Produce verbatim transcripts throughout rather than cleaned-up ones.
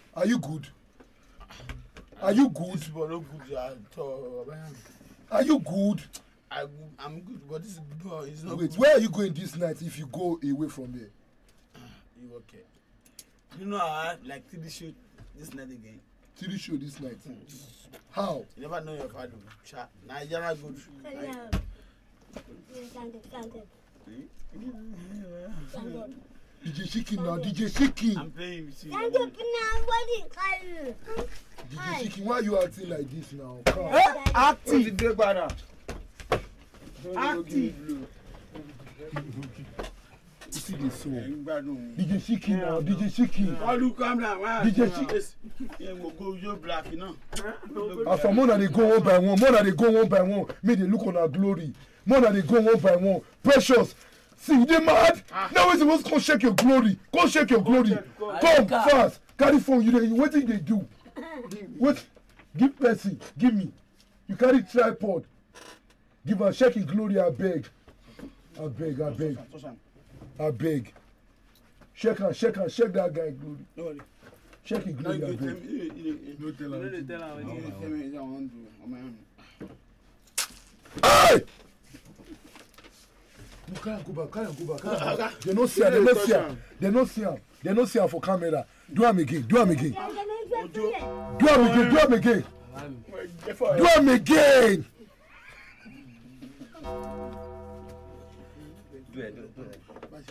Are you good? Are you good? This boy no good at all. Are you good? I, I'm good, but this boy is not Wait, good. where are you going this night if you go away from here? You okay? You know I like T V shoot this night again. T V show this night. Mm. How? You never know your father. Nigeria good. D J Chicken now, D J Chicken. I'm playing with you. Stand up now, what is it? D J Chicken, why are you acting like this now? Come. Eh, acting. What's the banner? Acting. You see this song? D J Chicken now, D J Chicken. Why do you come down? D J Chicken. Yeah, go go you black, you know. As for more than they go one by one, more than they go one by one, may they look on our glory. More than they go one by one. Precious. See, they mad. Ah. Now we're supposed to go shake your glory. Go shake your glory. Come fast. Carry phone. You, you what did they do? What? Give Percy. Give me. You carry tripod. Give her shake your glory. I beg. I beg. I beg. I beg. Shake her. Shake her. Shake that guy glory. No worry. Shake your glory. I beg. No tell her. No tell her. Hey! No, can't go back, can't go back, can't go back. They don't see her, they don't see her. They don't see her. They don't see her for camera. Do them again, do them again. Do them again, do them again. Do them again. Do it, do it, do it.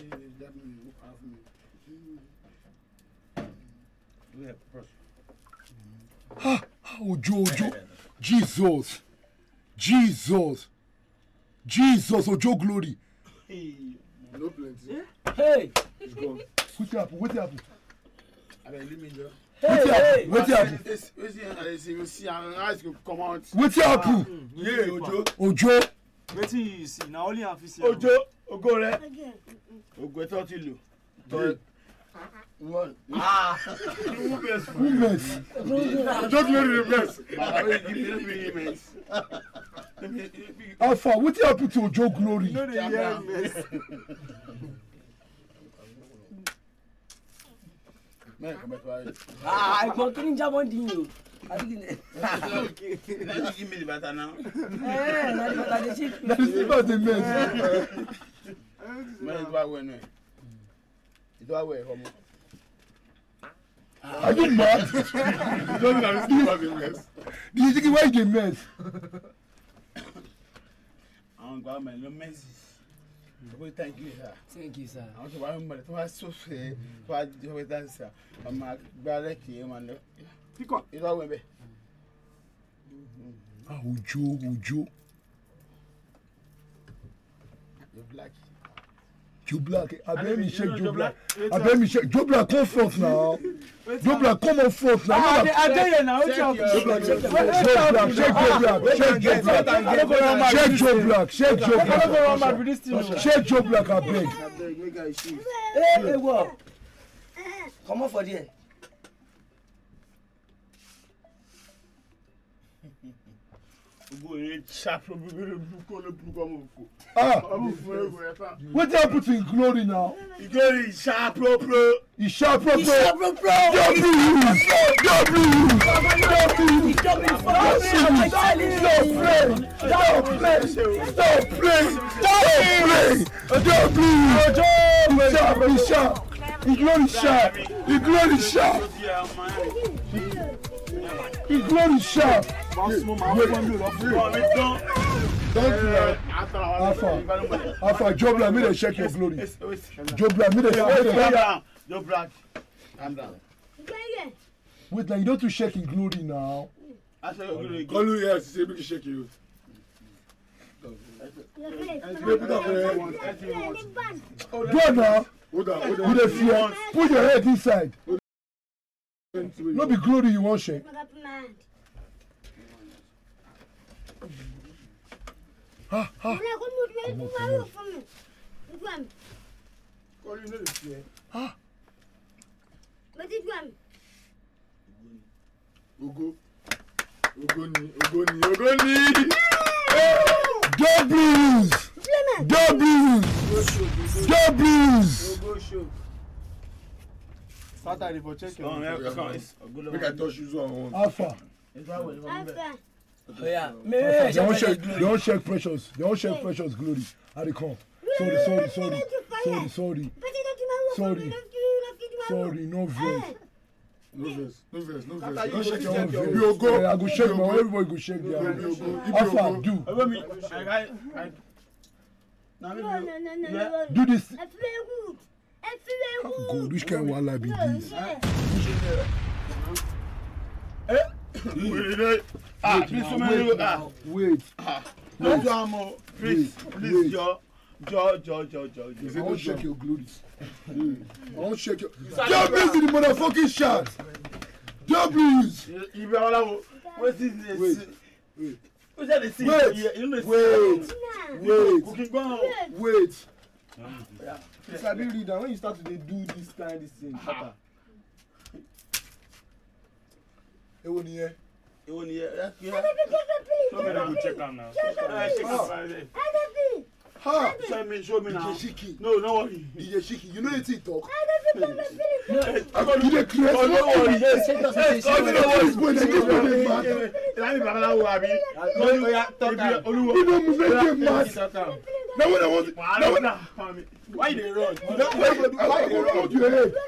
Do it first. Ah, Ojo, Ojo. Jesus. Jesus. Jesus, Ojo glory. Hey. No plenty. Hey. It's gone. What happened? What happened? I mean, leave me there. What happened? What happened? What happened? Yeah, Ojo. Ojo. Wetin you see? Na only am fit see. Ojo, Ogo re. Ogo tó ti lò. Tó. One. Ah. Who mess? Who mess? Don't let it mess. Give me mess. Alpha, what happened to Ojo glory? No dey hear mess. Man, come back. Ah, ẹ̀gbọ́n kí ni jábọ̀ dín yìí o. Give me the butter now. Eh, na the butter dey cheap. That is not the mess. Man, it's about when. It's about where come. Are you mad? You don't know it's not the mess. Do you think why you mess? I don't go man, no mess. Thank you, sir. Thank you, sir. I want to buy money to have so say, to have to dance, sir. I'm a ballet here, man. Pick up. It's all way. Ah, Ojo, Ojo. You're black. Joe Black, I bet me shake Joe Black. I bet me shake Joe Black. Come forth now. Joe Black, come on forth now. Ah, I dey here now. Joe Black, shake Joe Black, shake Joe Black, shake Joe Black, shake Joe Black, shake Joe Black, shake Joe Black. I beg. Hey, hey, what? Come on for there. Ah, what happened to glory now? Glory, sharp, pro, pro. He sharp, pro, pro. Bro, bro. W, W, W. Stop it for Stop me. play! Stop play! Stop play! Stop play! W! Sharp, he sharp! He glory sharp! He glory sharp! He glory sharp! Don't do that. Alpha, Alpha, Joe Black, me dey check your glory. Joe Black, me dey check. Joe Black, calm down. Wait, now you don't to shake in glory now. I said your glory. Call you here, say make you shake you. Do it now. Hold on, hold You on. dey fear. Put your head inside. No be glory you wan shake. Ha ha. Call you know the fear. Ha. Ogo. Ogoni, Ogoni, Ogoni. Doubles! Doubles! Doubles! Kata dey for check your. Make I touch you on one. Alpha. Alpha. Oh yeah. Alpha. Me They don't check check. They don't check precious. They don't check precious glory. I dey come. Sorry, sorry, sorry, sorry, sorry, sorry, sorry. No verse. No verse, no verse, no Kata, verse. you Don't shake your No own. verse. Ibi ogo. Yeah, I go shake my. Everybody go shake their Ibi own. ogo. Ibi Alpha, ogo. do. Ebe mi, I I I. Na me No, no, no, no, Yeah. no. Do this. I feel good. I feel good. God, which kind of wahala be this? Wait, ah, please, so many ah. Wait. No drama, please, please, Joe, Joe, Joe, Joe, Joe. I won't shake your glory. I won't shake your. W's in the motherfucking shot. W's. You be all out. What is this? Wait. Wait. What's that? The scene? Wait. You know the Wait. scene. Wait. Cooking go. Wait. Sabi reader, when you start to dey do this kind of thing, Kata. Ewo nìyẹn. Ewo ni ya. Show me go check am now. Ha. Show me, show me now. D J Shiki. No, no worry. D J Shiki. You know wetin he talk? No, You dey craze. no worry. Yes, check us. Yes, Check come us. no worry. This boy dey give me the mad. Lami babalawo abi. No, oya, talk am. Oluwo. You know me make them mad. Talk am. Now when I want. Now when I. Why you dey run? Why you dey run? Hold your head.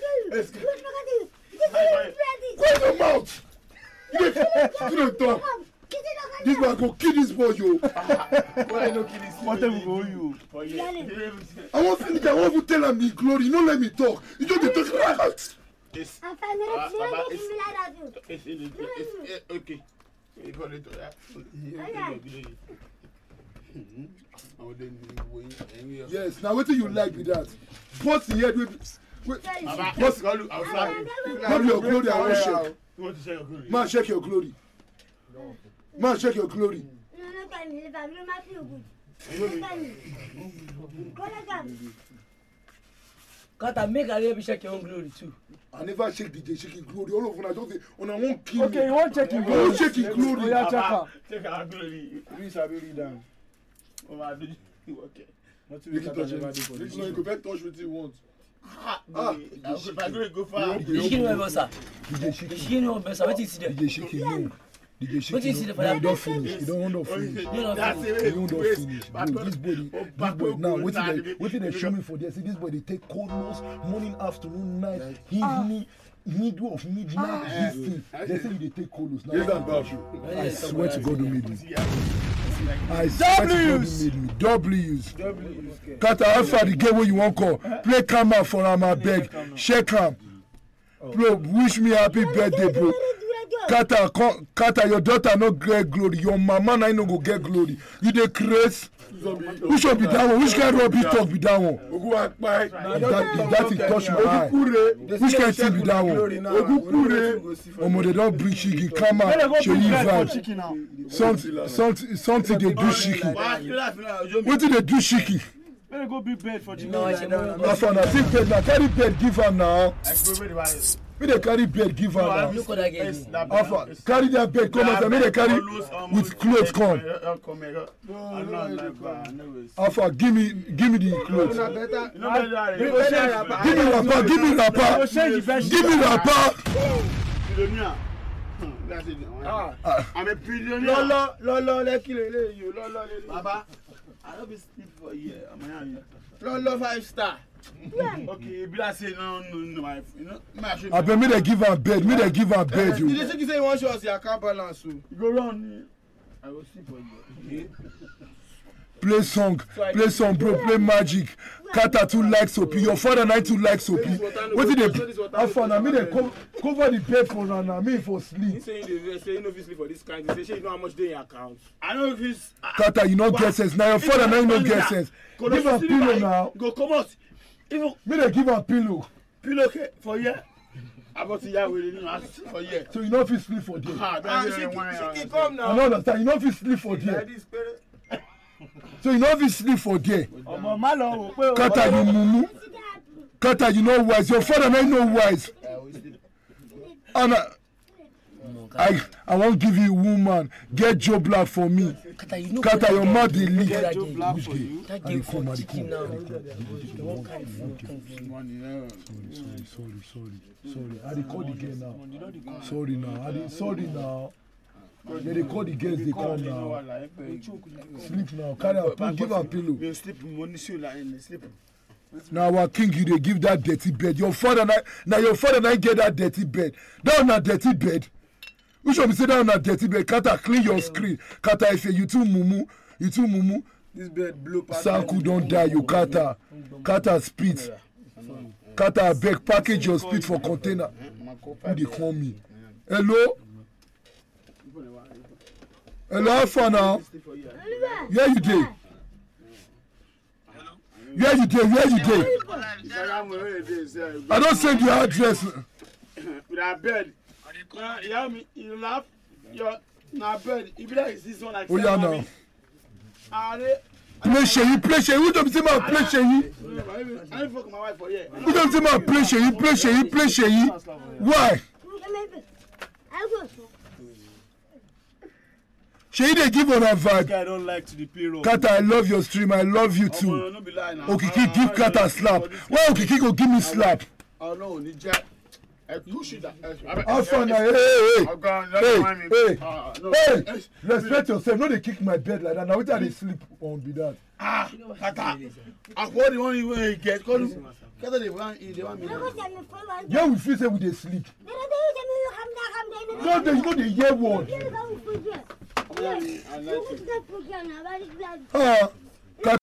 Close your mouth. You dey you dey talk. This man go kill this boy yo. Why no kill this? What time go you? For you. I want finish. I want to tell am the glory. You no let me talk. You just dey talk like. It's it's it's okay. You call it that. Yes. Now wetin you like with that? Boss the head with. Wait. Boss, call you outside. Not your glory. I want shake. You want to share your glory? Man, shake your glory. Man, shake your glory. Kata, make a little check your own glory too. I never shake D J Shaking glory. All of una just say, una won't kill Okay, me. you want check him I won't shake his glory. Oh, yeah, check her. Check our glory. We sabi read am. Oh, my baby. Okay. Nothing You we can can touch never him. do for This this. one you go back touch with you want. Ah, my glory go far. D The chicken no wan sir. J The Shaking. chicken no wan sir. Wetin you see there? D J Shaking, no. D J What is Shaking, it no. for No, that? you don't finish. You don't want to finish. You don't That's finish. it. You don't Wait. finish. Bro, this boy, this boy, now, what did they, what did they show me for this? See, this boy, they take cold nose, morning, afternoon, night, evening, middle of midnight, this thing. They say they take cold nose. Yes, Now, I'm about you. I swear to God who made me. I swear to God who made me. W's. Kata Alpha, the game where you want call. Play camera for him, I beg. Shake him. Bro, wish me happy birthday, bro. Kata, come, Kata, your daughter no get glory. Your mama na no go get glory. You dey craze. Which one be that one? Which kind of rubbish talk be that one? Ogun akpai. If that, if that thing touch my eye. Which kind thing be that one? Omo, they don bring shiki. Come on, Sheyi vibe. Something, something, something they do shiki. Wetin dey do shiki? Let me go big bed for chicken. No, I said no. Alpha, na take bed, na carry bed give am now. Make they carry bed give am now. Look what I gave you. Alpha, carry that bed come outside. Make they carry with clothes come. Alpha, give me, give me the clothes. Give me wrapper, give me wrapper, give me wrapper. I'm a billionaire. Lọ́lọ́ lọ́lọ́ lẹ́kí lélẹ̀ yìí o lọ́lọ́ lélẹ̀. Baba, I don't be sleep for a year. I'm a young. Lọ́lọ́ five star. Okay, if I say no, no, no, my, you know, my should. I bet me they give am bed, me they give am bed, You you. dey say you say you wan show us your account balance o. You go run. I will sleep for you. Play song, play song, bro, play magic. Kata too like soapy, your father and I too like soapy. What did they? Alpha, na me they co cover the bed for now, na me for He sleep. say you dey say you no fit sleep for this kind. He say shey you know how much dey in your account. I know if it's. Kata, you no get sense. Now your father and I no get sense. Give am pillow now. Go come out. Even Me they give am pillow. pillow for you. About to yah with you for you. So you no fit sleep for there. Ah, Ah, that's she the one. she come I now. no understand. You no fit sleep for Like there. this pere. So you no fit sleep for there. Ọmọ má lọ wò pé o. Kata, you mumu. Kata, you know wise. Your father and I know wise. And uh, I I won't give you woman. Get Joe Black for me. Kata, you know Kata, your mouth dey leak. Get Joe Black for you. That I game dey for come, I dey chicken come. now. One kind of food come for you. Money, yeah. Sorry, sorry, sorry, sorry. I dey call the girl now. Sorry now. I dey sorry now. They dey call the girls. They come now. Sleep now. Carry her. Put, give her pillow. You sleep money soon like in sleep. Now our king, you dey give that dirty bed. Your father na now your father na get that dirty bed. That one na dirty bed. Which one be say that one na dirty bed? Kata, clean your screen. Kata, if you too mumu, you too mumu. This bed blue pattern. Sanku don die, you Kata. Kata spit. Kata abeg package your spit for container. Who dey call me? Hello? Hello, how far now? Where you dey? Where you dey? Where you dey? I don send you address. With a bed. Uh, you hear me? You laugh. Your na bed. If that is this one like. Oh yeah now. Are they? Play Sheyi, play Sheyi. Who don't say man play Sheyi? I don't fuck my wife for here. Who don't say man play Sheyi, play Sheyi, play Sheyi? Why? Sheyi dey give una vibe. I don't like to the play role. Kata, I love your stream. I love you too. Okiki give Kata slap. Why Okiki go give me slap? Oh no, ni jack. You should have. How far now? Hey, hey, hey, hey, hey, hey. Respect yourself. No, they kick my bed like that. Now, which are they sleep on be that? Ah, Kata. I what the one you get? Call Kata, they want, they want me. Yeah, we feel say we dey sleep. No, they know they hear word. Ah.